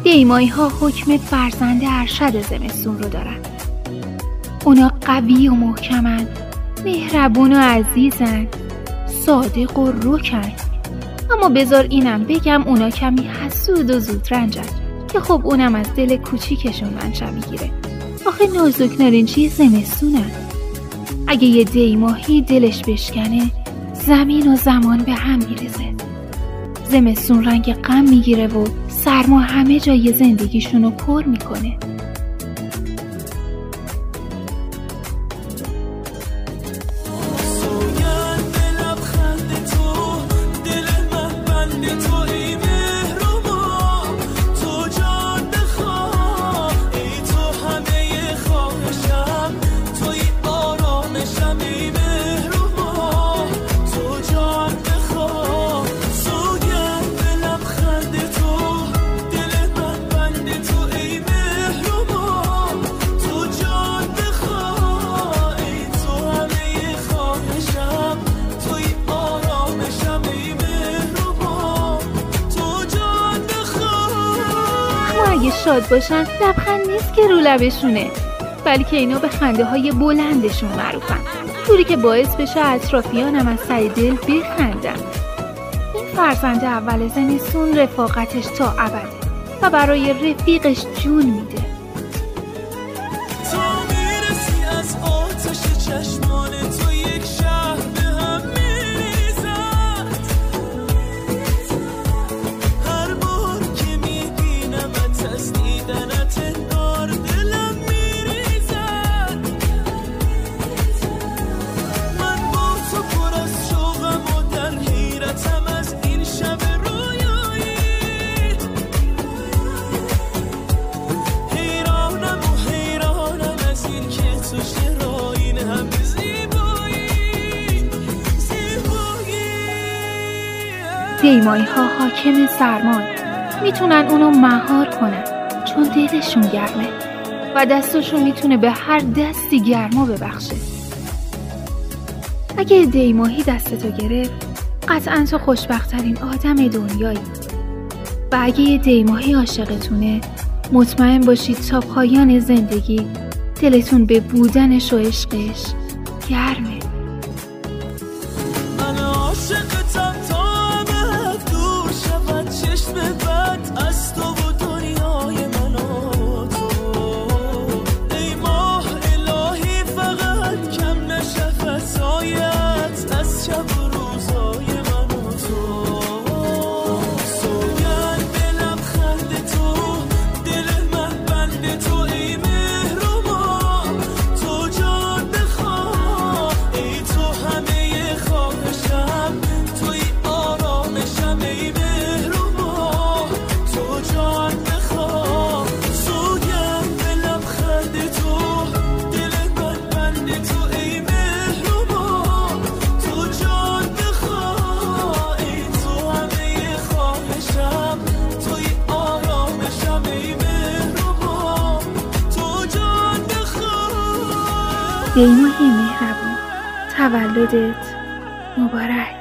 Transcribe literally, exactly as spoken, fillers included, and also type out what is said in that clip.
دیمایی ها حکم فرزند ارشد زمستون رو دارن. اونا قوی و محکمن، مهربون و عزیزن، صادق و رکن. اما بذار اینم بگم اونا کمی حسود و زود رنجن که خب اونم از دل کوچیکشون منشأ میگیره. آخه نازک‌ترین چیز زمستونن. اگه یه دیماهی دلش بشکنه زمین و زمان به هم میرزه. زمستون رنگ غم میگیره و سرما همه جای زندگیشونو پر میکنه. اگه شاد باشن لبخند نیست که رو لبشونه، بلکه اینا به خنده های بلندشون معروفن، طوری که باعث بشه اطرافیانم از ته دل بخندن. این فرزند اول زمستون رفاقتش تا ابده و برای رفیقش جون میده. دیمایی ها حاکم سرمان، میتونن اونو مهار کنن چون دلشون گرمه و دستشون میتونه به هر دستی گرما ببخشه. اگه دیماهی دستتو گرفت قطعا تو خوشبخت‌ترین آدم دنیایی و اگه یه دیماهی عاشقتونه مطمئن باشید تا پایان زندگی دلتون به بودنش و عشقش گرمه. من عاشقتم تا ابد دور شود چشم بد از تو و دنیای من و تو. ای ماه الهی فقط کم نشه فضایت از شب و روزای من و تو. سوگند به لبخند تو دل من بند تو ای مهربان، تو جان بخواه ای تو همه خواهشم، توی آرامشم ای مهربان، تو جان بخواه. سوگند به لبخند تو دل من بند تو ای مهربان، تو جان بخواه ای تو همه خواهشم، توی آرامشم ای مهربان، تو جان بخواه. دیماهی مهربون، تولدت مبارک.